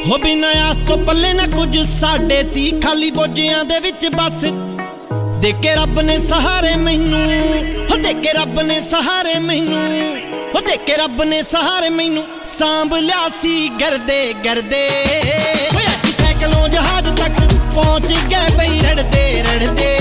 ਹੋ बिना आस तो पल्ले ना कुछ साडे सी खाली बोझियां दे विच बस दे के रब ने सहारे मैनू हो दे के रब ने सहारे मैनू हो दे के रब ने सहारे मैनू सांभ लिया सी गरदे गरदे होया कि सैकलों जहाज तक पहुंच गए बई रड़दे रड़दे